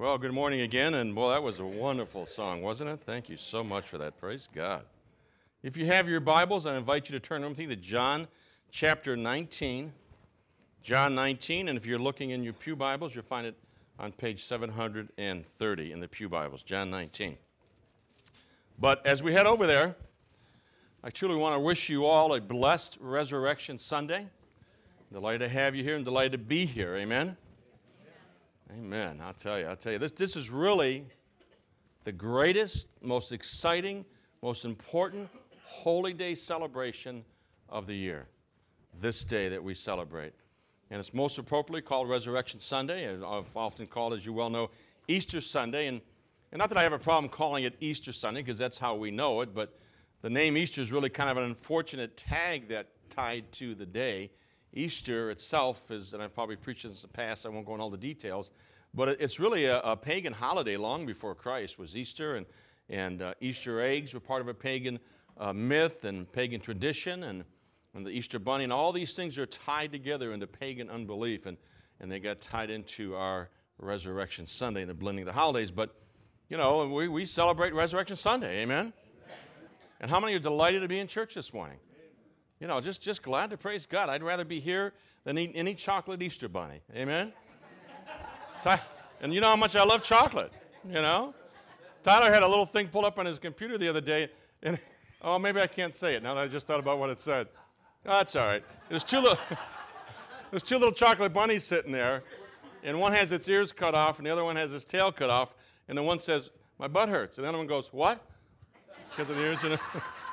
Well, good morning again, and boy, that was a wonderful song, wasn't it? Thank you so much for that. Praise God. If you have your Bibles, I invite you to turn with me to John chapter 19. John 19, and if you're looking in your pew Bibles, you'll find it on page 730 in the pew Bibles, John 19. But as we head over there, I truly want to wish you all a blessed Resurrection Sunday. Delighted to have you here and delighted to be here. Amen? Amen. I'll tell you, this is really the greatest, most exciting, most important holy day celebration of the year, this day that we celebrate. And it's most appropriately called Resurrection Sunday, and I've often called, as you well know, Easter Sunday. And not that I have a problem calling it Easter Sunday, because that's how we know it, but the name Easter is really kind of an unfortunate tag that tied to the day. Easter itself is, and I've probably preached this in the past, I won't go into all the details, but it's really a pagan holiday long before Christ was Easter, and Easter eggs were part of a pagan myth and pagan tradition, and the Easter bunny, and all these things are tied together into pagan unbelief, and they got tied into our Resurrection Sunday and the blending of the holidays. But, you know, we celebrate Resurrection Sunday, amen? And how many are delighted to be in church this morning? You know, just glad to praise God. I'd rather be here than eat any chocolate Easter bunny. Amen? And you know how much I love chocolate, you know? Tyler had a little thing pulled up on his computer the other day, and, oh, maybe I can't say it now that I just thought about what it said. Oh, that's all right. There's two little chocolate bunnies sitting there, and one has its ears cut off, and the other one has its tail cut off, and the one says, "My butt hurts," and the other one goes, "What?" Because of the ears, you know?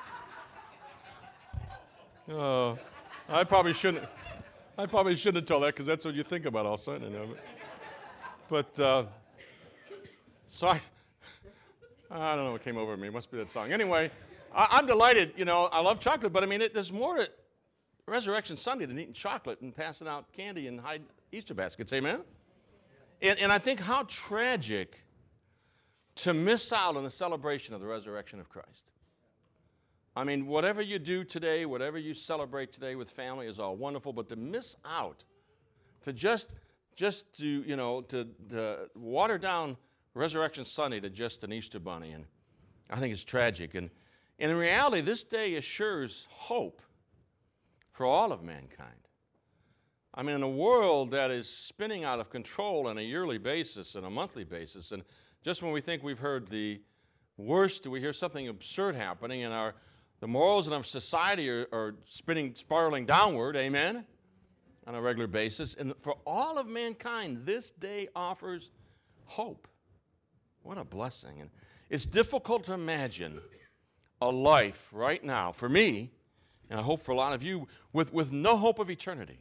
Oh, I probably shouldn't have told that, because that's what you think about all of a sudden. You know? But so I don't know what came over me. It must be that song. Anyway, I'm delighted. You know, I love chocolate, but I mean, there's more to Resurrection Sunday than eating chocolate and passing out candy and hide Easter baskets. Amen? And I think how tragic to miss out on the celebration of the resurrection of Christ. I mean, whatever you do today, whatever you celebrate today with family is all wonderful, but to miss out, to just to, you know, to water down Resurrection Sunday to just an Easter bunny, and I think it's tragic. And in reality, this day assures hope for all of mankind. I mean, in a world that is spinning out of control on a yearly basis and a monthly basis, and just when we think we've heard the worst, we hear something absurd happening, and the morals in our society are spiraling downward, amen, on a regular basis. And for all of mankind, this day offers hope. What a blessing. And it's difficult to imagine a life right now, for me, and I hope for a lot of you, with no hope of eternity.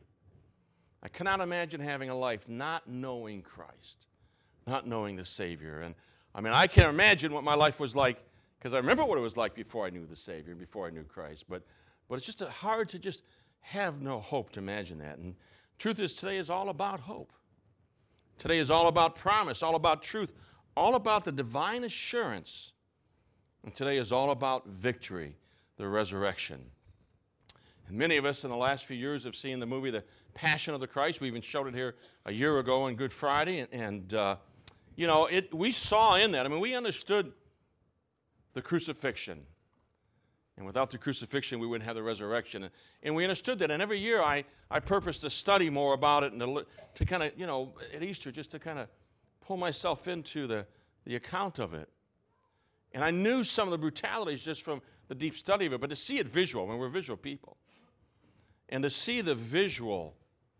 I cannot imagine having a life not knowing Christ, not knowing the Savior. And I mean, I can't imagine what my life was like, because I remember what it was like before I knew the Savior, before I knew Christ. But it's just hard to just have no hope to imagine that. And truth is, today is all about hope. Today is all about promise, all about truth, all about the divine assurance. And today is all about victory, the resurrection. And many of us in the last few years have seen the movie The Passion of the Christ. We even showed it here a year ago on Good Friday. And you know, we saw in that, I mean, we understood the crucifixion. And without the crucifixion, we wouldn't have the resurrection. And we understood that. And every year I purpose to study more about it and to kind of, you know, at Easter, just to kind of pull myself into the account of it. And I knew some of the brutalities just from the deep study of it, but to see it visual, I mean, we're visual people. And to see the visual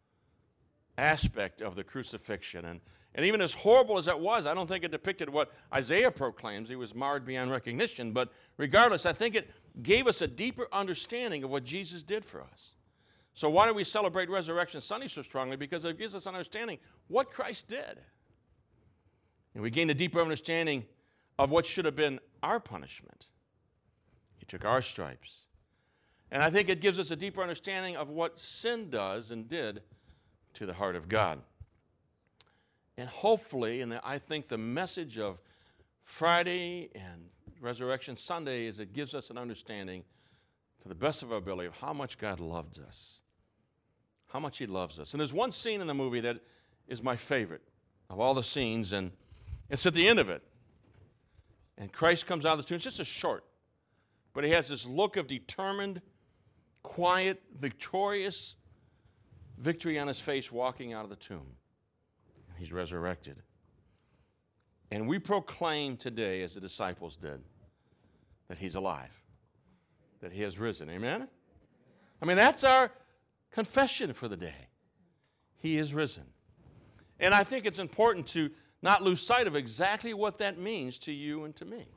aspect of the crucifixion, and even as horrible as that was, I don't think it depicted what Isaiah proclaims. He was marred beyond recognition. But regardless, I think it gave us a deeper understanding of what Jesus did for us. So why do we celebrate Resurrection Sunday so strongly? Because it gives us an understanding what Christ did. And we gain a deeper understanding of what should have been our punishment. He took our stripes. And I think it gives us a deeper understanding of what sin does and did to the heart of God. And hopefully, and I think the message of Friday and Resurrection Sunday is it gives us an understanding to the best of our ability of how much God loved us. How much He loves us. And there's one scene in the movie that is my favorite of all the scenes, and It's at the end of it. And Christ comes out of the tomb. It's just a short. But he has this look of determined, quiet, victorious victory on his face walking out of the tomb. He's resurrected. And we proclaim today, as the disciples did, that he's alive, that he has risen. Amen? I mean, that's our confession for the day. He is risen. And I think it's important to not lose sight of exactly what that means to you and to me.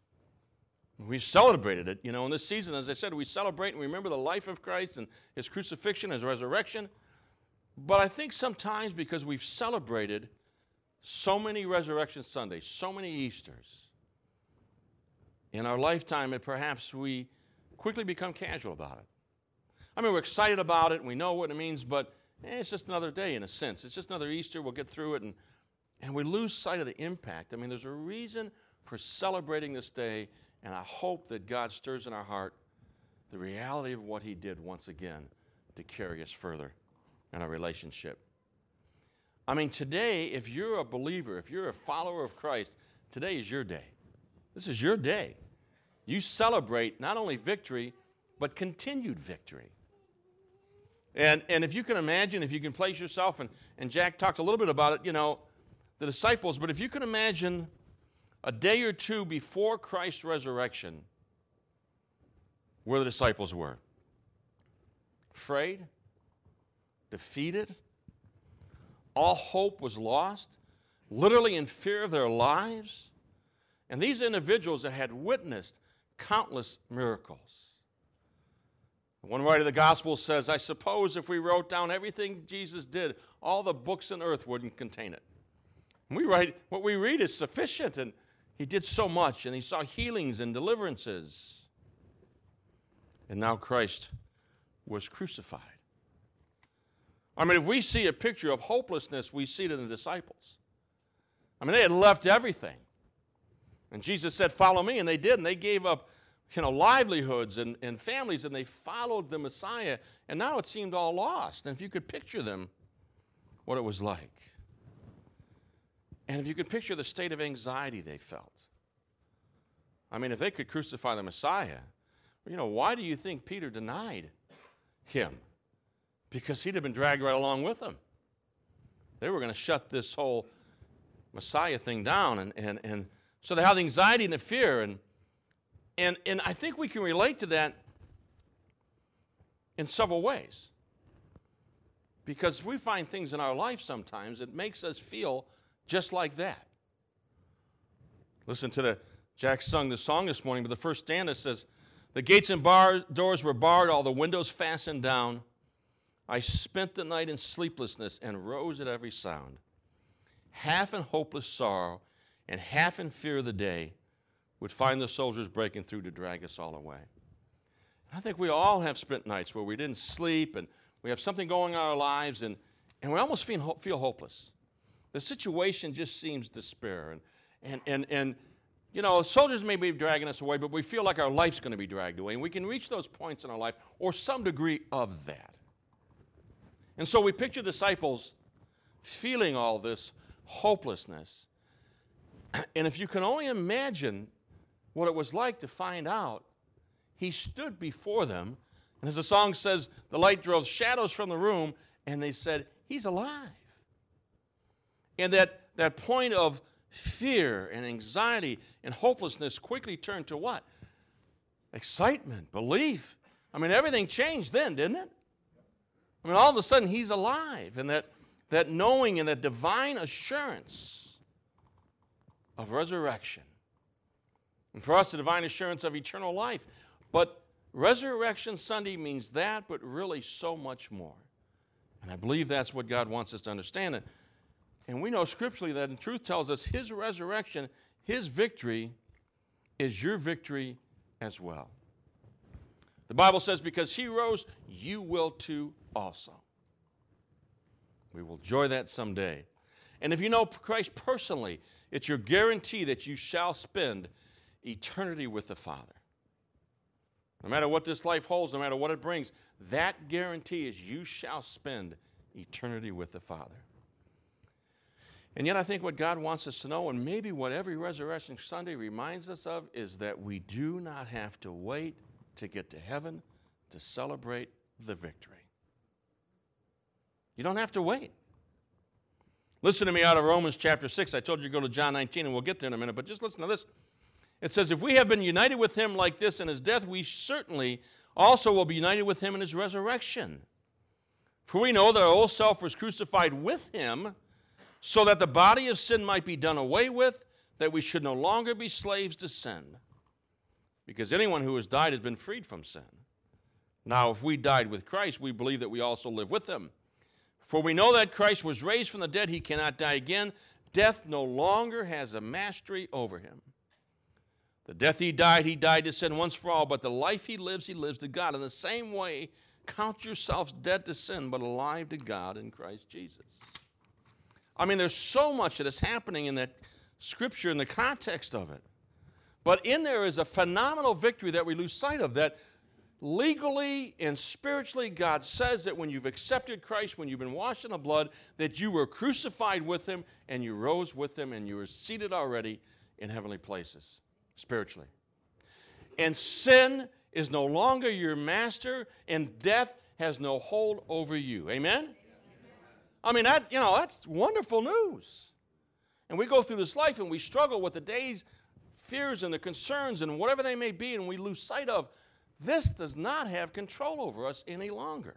We've celebrated it, in this season. As I said, we celebrate and remember the life of Christ and his crucifixion, his resurrection. But I think sometimes because we've celebrated so many Resurrection Sundays, so many Easters, in our lifetime, and perhaps we quickly become casual about it. I mean, we're excited about it, and we know what it means, but it's just another day in a sense. It's just another Easter. We'll get through it, and we lose sight of the impact. I mean, there's a reason for celebrating this day, and I hope that God stirs in our heart the reality of what he did once again to carry us further in our relationship. I mean, today, if you're a believer, if you're a follower of Christ, today is your day. This is your day. You celebrate not only victory, but continued victory. And if you can imagine, if you can place yourself, and Jack talked a little bit about it, the disciples, but if you can imagine a day or two before Christ's resurrection, where the disciples were. Afraid, defeated, all hope was lost, literally in fear of their lives. And these individuals that had witnessed countless miracles. One writer of the Gospel says, I suppose if we wrote down everything Jesus did, all the books on earth wouldn't contain it. And what we read is sufficient, and he did so much, and he saw healings and deliverances. And now Christ was crucified. I mean, if we see a picture of hopelessness, we see it in the disciples. I mean, they had left everything. And Jesus said, follow me, and they did, and they gave up livelihoods and families, and they followed the Messiah, and now it seemed all lost. And if you could picture them, what it was like. And if you could picture the state of anxiety they felt. I mean, if they could crucify the Messiah, why do you think Peter denied him? Because he'd have been dragged right along with them. They were going to shut this whole Messiah thing down. And so they have the anxiety and the fear. And I think we can relate to that in several ways. Because we find things in our life sometimes that makes us feel just like that. Listen to Jack sung the song this morning, but the first stanza says, the gates and doors were barred, all the windows fastened down. I spent the night in sleeplessness and rose at every sound. Half in hopeless sorrow and half in fear of the day would find the soldiers breaking through to drag us all away. I think we all have spent nights where we didn't sleep and we have something going on in our lives and we almost feel hopeless. The situation just seems despair. And soldiers may be dragging us away, but we feel like our life's going to be dragged away. And we can reach those points in our life or some degree of that. And so we picture disciples feeling all this hopelessness. And if you can only imagine what it was like to find out, he stood before them. And as the song says, the light drove shadows from the room, and they said, he's alive. And that point of fear and anxiety and hopelessness quickly turned to what? Excitement, belief. I mean, everything changed then, didn't it? I mean, all of a sudden, he's alive. And that knowing and that divine assurance of resurrection. And for us, the divine assurance of eternal life. But Resurrection Sunday means that, but really so much more. And I believe that's what God wants us to understand. And we know scripturally that in truth tells us his resurrection, his victory, is your victory as well. The Bible says, because he rose, you will too also. We will enjoy that someday. And if you know Christ personally, it's your guarantee that you shall spend eternity with the Father. No matter what this life holds, no matter what it brings, that guarantee is you shall spend eternity with the Father. And yet I think what God wants us to know, and maybe what every Resurrection Sunday reminds us of, is that we do not have to wait to get to heaven to celebrate the victory. You don't have to wait. Listen to me out of Romans chapter 6. I told you to go to John 19, and we'll get there in a minute, but just listen to this. It says, if we have been united with him like this in his death, we certainly also will be united with him in his resurrection. For we know that our old self was crucified with him, so that the body of sin might be done away with, that we should no longer be slaves to sin. Because anyone who has died has been freed from sin. Now, if we died with Christ, we believe that we also live with him. For we know that Christ was raised from the dead, he cannot die again. Death no longer has a mastery over him. The death he died to sin once for all, but the life he lives to God. In the same way, count yourselves dead to sin, but alive to God in Christ Jesus. I mean, there's so much that is happening in that scripture in the context of it. But in there is a phenomenal victory that we lose sight of, that legally and spiritually God says that when you've accepted Christ, when you've been washed in the blood, that you were crucified with him and you rose with him and you were seated already in heavenly places, spiritually. And sin is no longer your master, and death has no hold over you. Amen? I mean, that's wonderful news. And we go through this life and we struggle with the day's fears and the concerns and whatever they may be, and we lose sight of this does not have control over us any longer.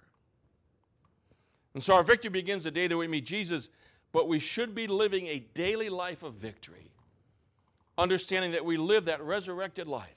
And so our victory begins the day that we meet Jesus, but we should be living a daily life of victory, understanding that we live that resurrected life.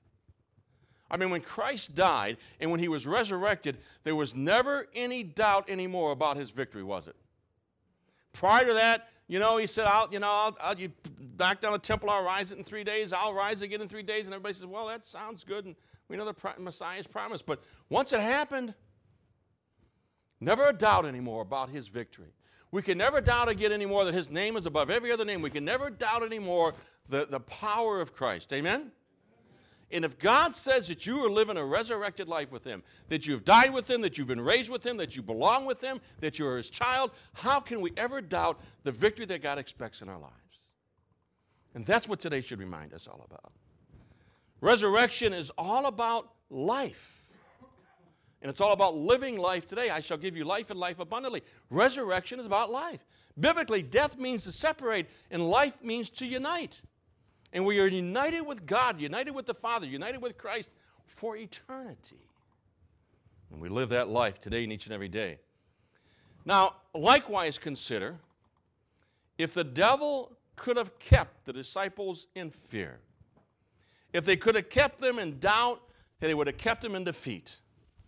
I mean, when Christ died and when he was resurrected, there was never any doubt anymore about his victory, was it? Prior to that, he said, you knock down the temple, I'll rise it in 3 days, I'll rise again in 3 days. And everybody says, well, that sounds good, and we know the Messiah's promise. But once it happened, never a doubt anymore about his victory. We can never doubt again anymore that his name is above every other name. We can never doubt anymore the power of Christ. Amen? And if God says that you are living a resurrected life with him, that you've died with him, that you've been raised with him, that you belong with him, that you are his child, how can we ever doubt the victory that God expects in our lives? And that's what today should remind us all about. Resurrection is all about life. And it's all about living life today. I shall give you life and life abundantly. Resurrection is about life. Biblically, death means to separate, and life means to unite. And we are united with God, united with the Father, united with Christ for eternity. And we live that life today and each and every day. Now, likewise consider, if the devil could have kept the disciples in fear, if they could have kept them in doubt, they would have kept them in defeat.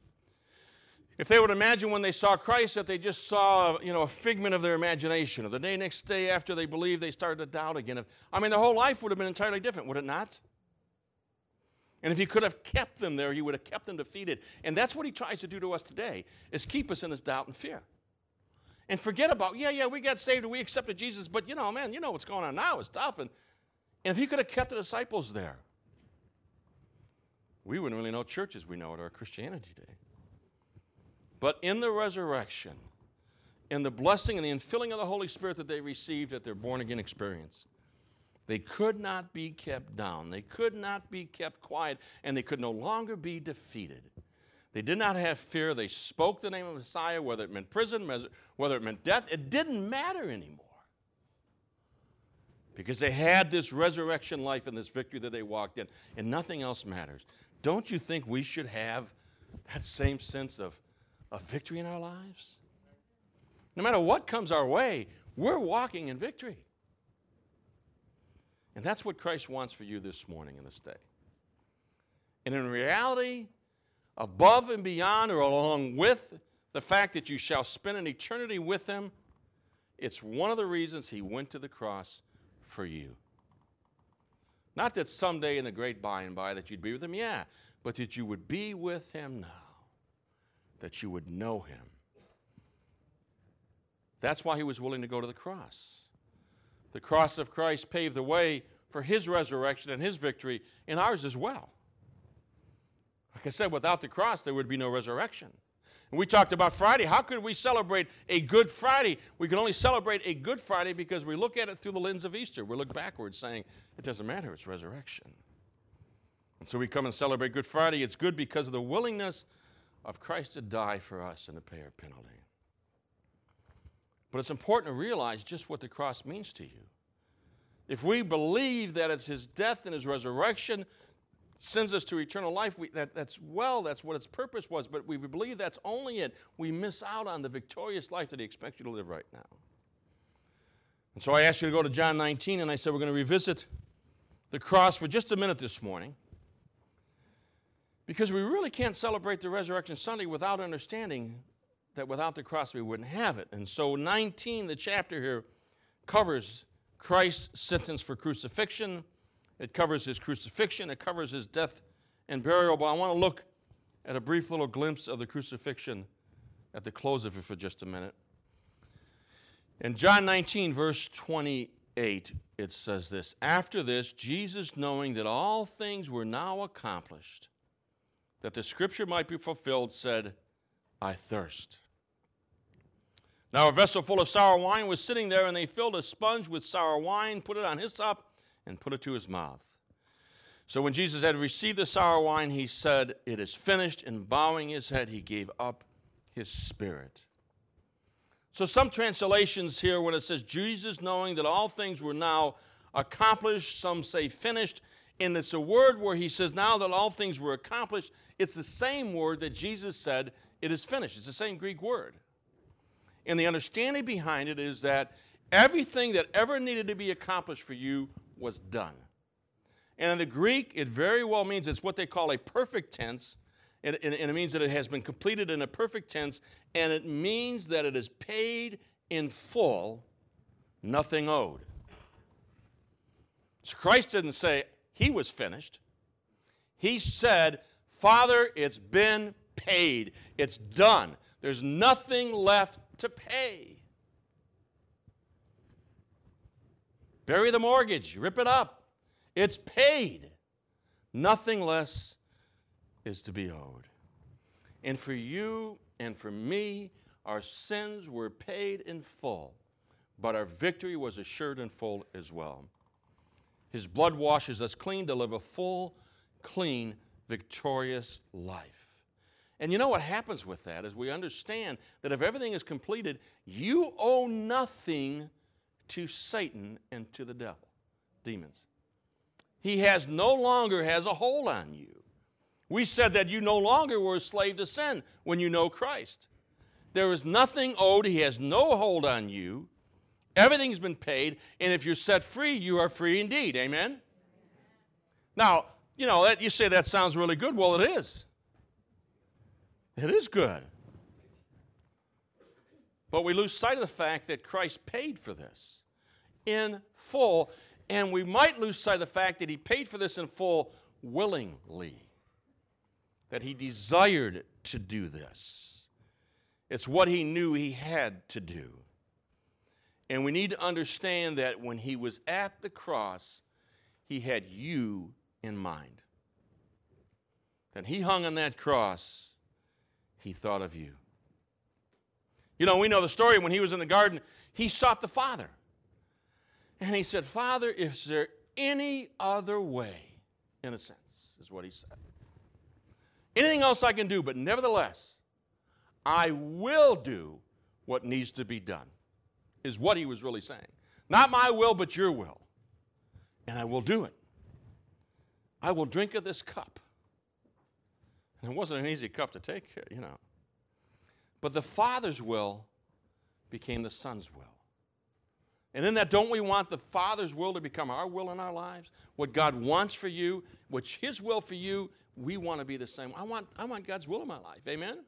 If they would imagine when they saw Christ that they just saw, a figment of their imagination, or the next day after they believed, they started to doubt again. Their whole life would have been entirely different, would it not? And if he could have kept them there, he would have kept them defeated. And that's what he tries to do to us today, is keep us in this doubt and fear. And forget about, we got saved and we accepted Jesus, but, what's going on now. It's tough. And if he could have kept the disciples there, we wouldn't really know church as we know it, or Christianity today. But in the resurrection, in the blessing and the infilling of the Holy Spirit that they received at their born-again experience, they could not be kept down. They could not be kept quiet, and they could no longer be defeated. They did not have fear. They spoke the name of Messiah, whether it meant prison, whether it meant death. It didn't matter anymore, because they had this resurrection life and this victory that they walked in, and nothing else matters. Don't you think we should have that same sense of victory in our lives? No matter what comes our way, we're walking in victory. And that's what Christ wants for you this morning and this day. And in reality, above and beyond, or along with the fact that you shall spend an eternity with him, it's one of the reasons he went to the cross for you. Not that someday in the great by and by that you'd be with him, but that you would be with him now. That you would know him. That's why he was willing to go to the cross. The cross of Christ paved the way for his resurrection and his victory, and ours as well. Like I said, without the cross, there would be no resurrection. And we talked about Friday. How could we celebrate a Good Friday? We can only celebrate a Good Friday because we look at it through the lens of Easter. We look backwards saying, it doesn't matter, it's resurrection. And so we come and celebrate Good Friday. It's good because of the willingness of Christ to die for us and to pay our penalty. But it's important to realize just what the cross means to you. If we believe that it's his death and his resurrection sends us to eternal life, that's what its purpose was, but we believe that's only it. We miss out on the victorious life that he expects you to live right now. And so I asked you to go to John 19, and I said we're going to revisit the cross for just a minute this morning, because we really can't celebrate the Resurrection Sunday without understanding that without the cross we wouldn't have it. And so 19, the chapter here, covers Christ's sentence for crucifixion. It covers his crucifixion. It covers his death and burial. But I want to look at a brief little glimpse of the crucifixion at the close of it for just a minute. In John 19, verse 28, it says this, "After this, Jesus, knowing that all things were now accomplished, that the scripture might be fulfilled, said, I thirst. Now a vessel full of sour wine was sitting there, and they filled a sponge with sour wine, put it on hyssop, and put it to his mouth. So when Jesus had received the sour wine, he said, It is finished, and bowing his head, he gave up his spirit." So some translations here, when it says Jesus knowing that all things were now accomplished, some say finished, and it's a word where he says now that all things were accomplished. It's the same word that Jesus said, it is finished. It's the same Greek word. And the understanding behind it is that everything that ever needed to be accomplished for you was done. And in the Greek, it very well means it's what they call a perfect tense, and it means that it has been completed in a perfect tense, and it means that it is paid in full, nothing owed. So Christ didn't say he was finished. He said, Father, it's been paid. It's done. There's nothing left to pay. Bury the mortgage. Rip it up. It's paid. Nothing less is to be owed. And for you and for me, our sins were paid in full, but our victory was assured in full as well. His blood washes us clean to live a full, clean, victorious life. And you know what happens with that is we understand that if everything is completed, you owe nothing to Satan and to the devil, demons. He no longer has a hold on you. We said that you no longer were a slave to sin when you know Christ. There is nothing owed. He has no hold on you. Everything's been paid, and if you're set free, you are free indeed. Amen? Now, you say that sounds really good. Well, it is. It is good. But we lose sight of the fact that Christ paid for this in full, and we might lose sight of the fact that he paid for this in full willingly, that he desired to do this. It's what he knew he had to do. And we need to understand that when he was at the cross, he had you in mind. That he hung on that cross, he thought of you. We know the story. When he was in the garden, he sought the Father. And he said, Father, is there any other way, in a sense, is what he said. Anything else I can do, but nevertheless, I will do what needs to be done, is what he was really saying. Not my will, but your will. And I will do it. I will drink of this cup. And it wasn't an easy cup to take, But the Father's will became the Son's will. And in that, don't we want the Father's will to become our will in our lives? What God wants for you, what's his will for you, we want to be the same. I want God's will in my life. Amen?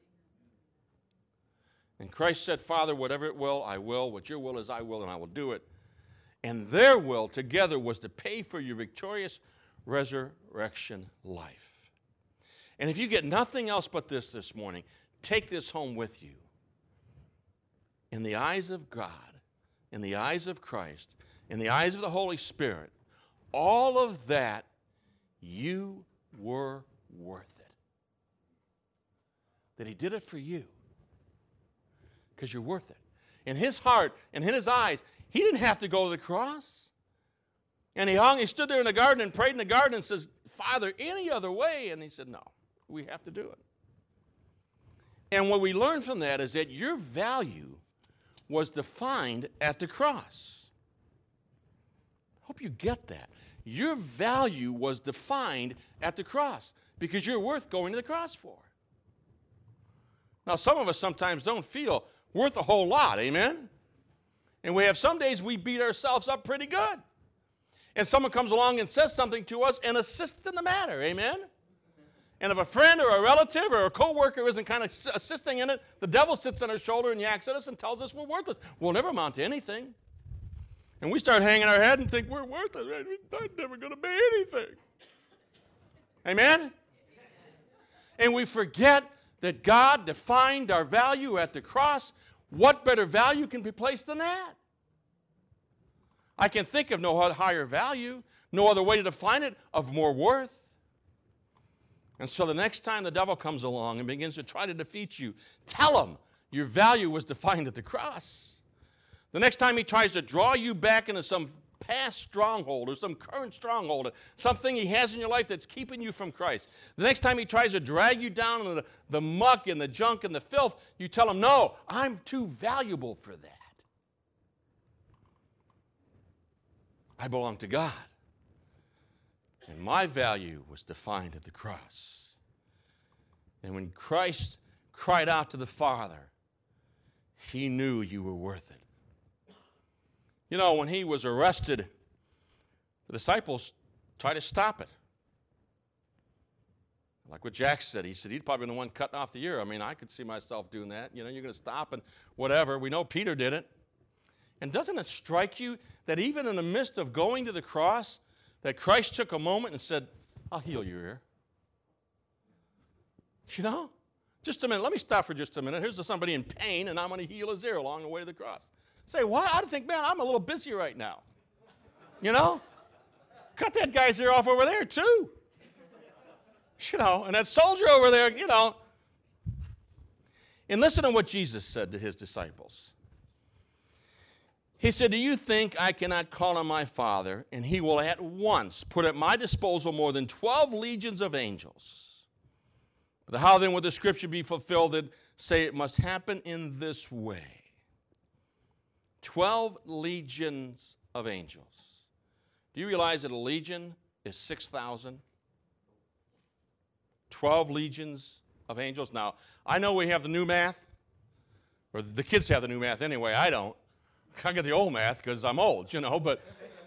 And Christ said, Father, whatever it will, I will. What your will is, I will, and I will do it. And their will together was to pay for your victorious resurrection life. And if you get nothing else but this morning, take this home with you. In the eyes of God, in the eyes of Christ, in the eyes of the Holy Spirit, all of that, you were worth it. That he did it for you. because you're worth it. In his heart and in his eyes, he didn't have to go to the cross. And he stood there in the garden and prayed in the garden and says, Father, any other way? And he said, no, we have to do it. And what we learn from that is that your value was defined at the cross. I hope you get that. Your value was defined at the cross because you're worth going to the cross for. Now, some of us sometimes don't feel worth a whole lot, amen? And we have some days we beat ourselves up pretty good. And someone comes along and says something to us and assists in the matter, amen? And if a friend or a relative or a coworker isn't kind of assisting in it, the devil sits on our shoulder and yaks at us and tells us we're worthless. We'll never amount to anything. And we start hanging our head and think we're worthless. I'm never going to be anything. Amen? And we forget that God defined our value at the cross. What better value can be placed than that? I can think of no higher value, no other way to define it, of more worth. And so the next time the devil comes along and begins to try to defeat you, tell him your value was defined at the cross. The next time he tries to draw you back into some past stronghold or some current stronghold, something he has in your life that's keeping you from Christ. The next time he tries to drag you down into the muck and the junk and the filth, you tell him, no, I'm too valuable for that. I belong to God. And my value was defined at the cross. And when Christ cried out to the Father, he knew you were worth it. You know, when he was arrested, the disciples tried to stop it. Like what Jack said, he said he'd probably been the one cutting off the ear. I mean, I could see myself doing that. You know, you're going to stop and whatever. We know Peter did it. And doesn't it strike you that even in the midst of going to the cross, that Christ took a moment and said, I'll heal your ear. You know? Just a minute. Let me stop for just a minute. Here's somebody in pain, and I'm going to heal his ear along the way to the cross. Say, what? I'd think, man, I'm a little busy right now. You know? Cut that guy's ear off over there, too. You know, and that soldier over there, you know. And listen to what Jesus said to his disciples. He said, do you think I cannot call on my Father, and he will at once put at my disposal more than 12 legions of angels? But how then would the scripture be fulfilled that say it must happen in this way? 12 legions of angels. Do you realize that a legion is 6,000? 12 legions of angels. Now, I know we have the new math, or the kids have the new math anyway. I don't. I get the old math because I'm old, you know, but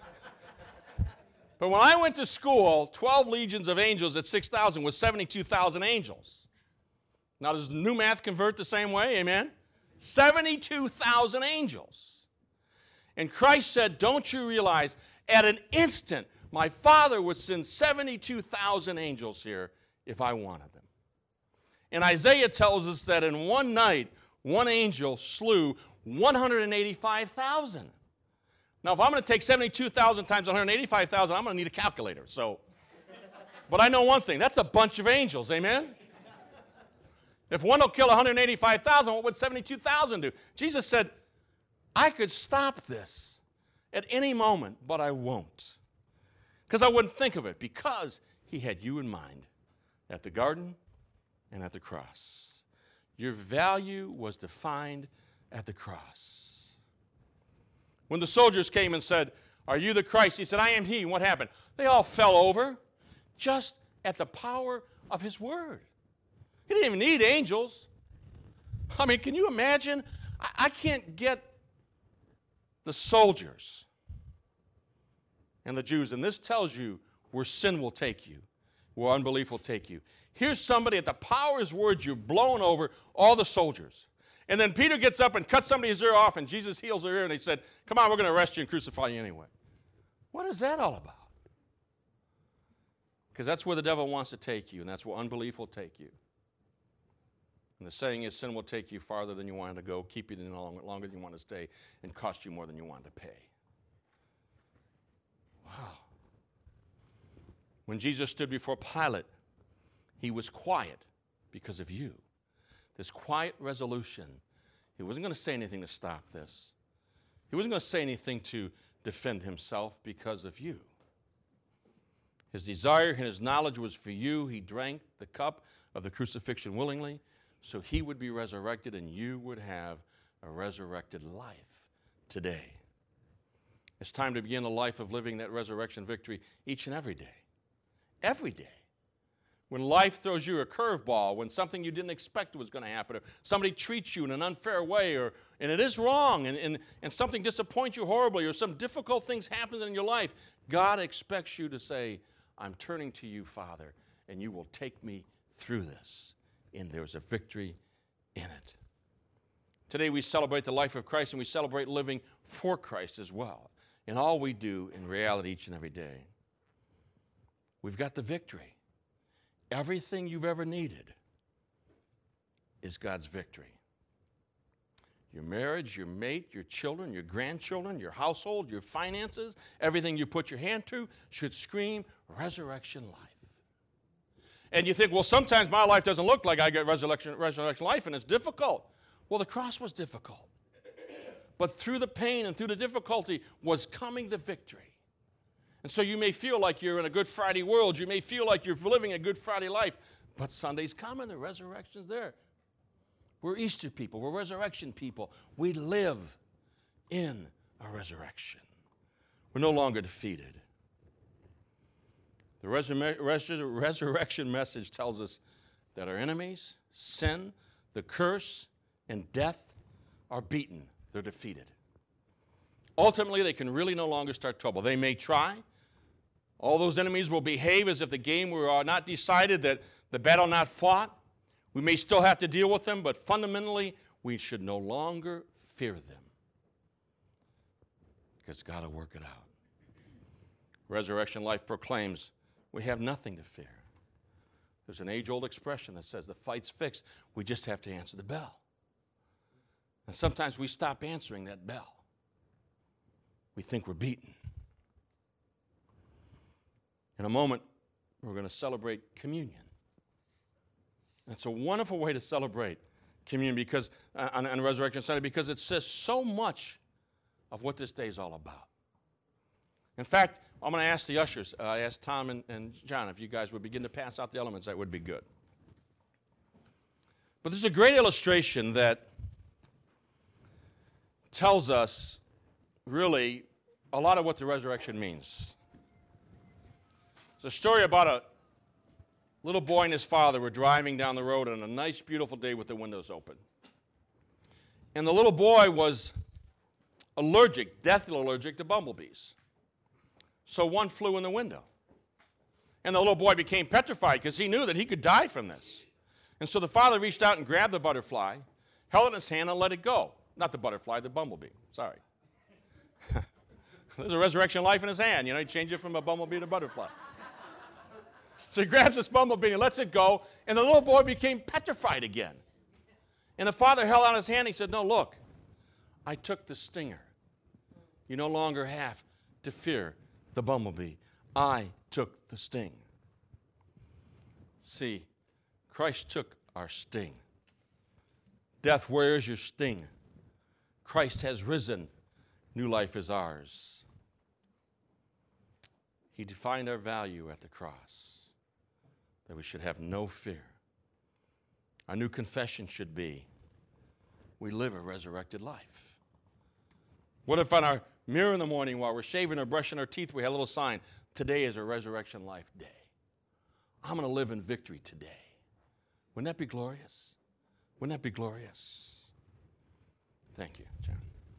when I went to school, 12 legions of angels at 6,000 was 72,000 angels. Now, does the new math convert the same way? Amen? 72,000 angels. And Christ said, don't you realize, at an instant, my Father would send 72,000 angels here if I wanted them. And Isaiah tells us that in one night, one angel slew 185,000. Now, if I'm going to take 72,000 times 185,000, I'm going to need a calculator. But I know one thing. That's a bunch of angels. Amen? If one will kill 185,000, what would 72,000 do? Jesus said, I could stop this at any moment, but I won't. Because I wouldn't think of it. Because he had you in mind at the garden and at the cross. Your value was defined at the cross. When the soldiers came and said, are you the Christ? He said, I am he. And what happened? They all fell over just at the power of his word. He didn't even need angels. I mean, can you imagine? I can't get the soldiers and the Jews, and this tells you where sin will take you, where unbelief will take you. Here's somebody at the power of his word, you're blowing over all the soldiers. And then Peter gets up and cuts somebody's ear off, and Jesus heals their ear, and they said, come on, we're going to arrest you and crucify you anyway. What is that all about? Because that's where the devil wants to take you, and that's where unbelief will take you. And the saying is, sin will take you farther than you wanted to go, keep you longer than you want to stay, and cost you more than you wanted to pay. Wow. When Jesus stood before Pilate, he was quiet because of you. This quiet resolution, He wasn't going to say anything to stop this. He wasn't going to say anything to defend himself because of you. His desire and his knowledge was for you. He drank the cup of the crucifixion willingly so he would be resurrected and you would have a resurrected life today. It's time to begin a life of living that resurrection victory each and every day. Every day. When life throws you a curveball, when something you didn't expect was going to happen, or somebody treats you in an unfair way, and it is wrong, and something disappoints you horribly, or some difficult things happen in your life, God expects you to say, I'm turning to you, Father, and you will take me through this. And there's a victory in it. Today we celebrate the life of Christ, and we celebrate living for Christ as well. In all we do in reality each and every day. We've got the victory. Everything you've ever needed is God's victory. Your marriage, your mate, your children, your grandchildren, your household, your finances, everything you put your hand to should scream resurrection life. And you think, well, sometimes my life doesn't look like I get resurrection life, and it's difficult. Well, the cross was difficult. But through the pain and through the difficulty was coming the victory. And so you may feel like you're in a Good Friday world. You may feel like you're living a Good Friday life. But Sunday's coming. The resurrection's there. We're Easter people. We're resurrection people. We live in a resurrection. We're no longer defeated. The resurrection message tells us that our enemies, sin, the curse, and death are beaten. They're defeated. Ultimately, they can really no longer start trouble. They may try. All those enemies will behave as if the game were not decided, that the battle not fought. We may still have to deal with them, but fundamentally, we should no longer fear them. Because God will work it out. Resurrection life proclaims we have nothing to fear. There's an age-old expression that says the fight's fixed. We just have to answer the bell. And sometimes we stop answering that bell. We think we're beaten. In a moment, we're going to celebrate communion. And it's a wonderful way to celebrate communion because on Resurrection Sunday, because it says so much of what this day is all about. In fact, I'm going to ask the ushers, I asked Tom and John, if you guys would begin to pass out the elements, that would be good. But there's a great illustration that tells us really a lot of what the resurrection means. It's a story about a little boy and his father were driving down the road on a nice, beautiful day with the windows open. And the little boy was deathly allergic to bumblebees. So one flew in the window. And the little boy became petrified because he knew that he could die from this. And so the father reached out and grabbed the butterfly, held it in his hand, and let it go. Not the butterfly, the bumblebee. Sorry. There's a resurrection life in his hand. You know, he changed it from a bumblebee to a butterfly. So he grabs this bumblebee and lets it go, and the little boy became petrified again. And the father held out his hand and he said, no, look, I took the stinger. You no longer have to fear the bumblebee. I took the sting. See, Christ took our sting. Death, where is your sting? Christ has risen. New life is ours. He defined our value at the cross, that we should have no fear. Our new confession should be, we live a resurrected life. What if on our mirror in the morning while we're shaving or brushing our teeth, we have a little sign, today is a resurrection life day. I'm going to live in victory today. Wouldn't that be glorious? Wouldn't that be glorious? Thank you, John.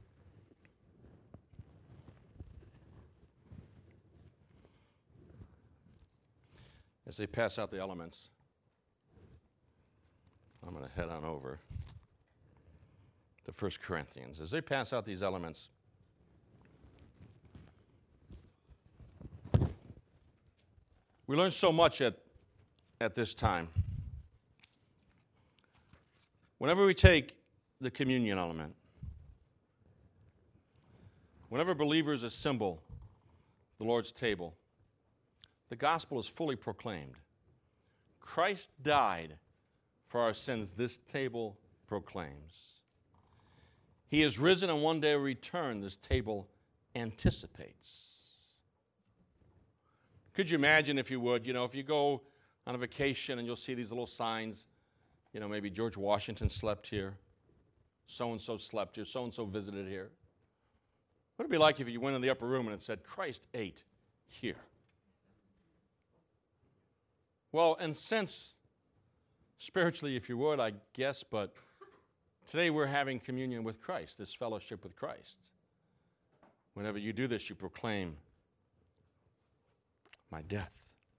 As they pass out the elements, I'm going to head on over to 1 Corinthians. As they pass out these elements, we learn so much at this time. Whenever we take the communion element, whenever believers assemble the Lord's table, the gospel is fully proclaimed. Christ died for our sins, this table proclaims. He is risen and one day will return, this table anticipates. Could you imagine, if you would, if you go on a vacation and you'll see these little signs, maybe George Washington slept here, so-and-so slept here, so-and-so visited here. What would it be like if you went in the upper room and it said, Christ ate here? Well, in a sense, spiritually, if you would, I guess, but today we're having communion with Christ, this fellowship with Christ. Whenever you do this, you proclaim my death.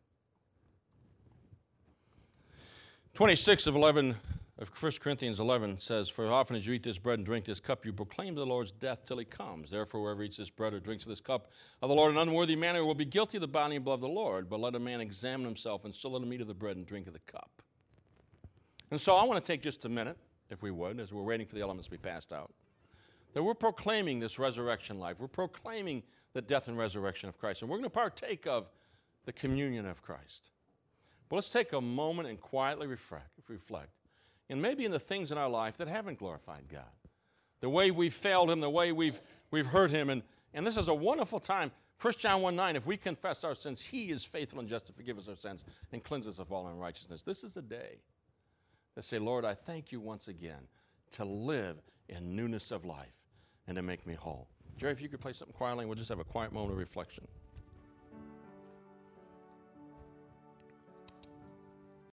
26 of 11 of 1 Corinthians 11 says, for often as you eat this bread and drink this cup, you proclaim the Lord's death till he comes. Therefore, whoever eats this bread or drinks of this cup of the Lord in an unworthy manner will be guilty of the body and blood of the Lord. But let a man examine himself, and so let him eat of the bread and drink of the cup. And so I want to take just a minute, if we would, as we're waiting for the elements to be passed out, that we're proclaiming this resurrection life. We're proclaiming the death and resurrection of Christ. And we're going to partake of the communion of Christ. But let's take a moment and quietly reflect, and maybe in the things in our life that haven't glorified God. The way we've failed him, the way we've hurt him. And this is a wonderful time. 1 John 1:9, if we confess our sins, he is faithful and just to forgive us our sins and cleanse us of all unrighteousness. This is the day that say, Lord, I thank you once again to live in newness of life and to make me whole. Jerry, if you could play something quietly, and we'll just have a quiet moment of reflection.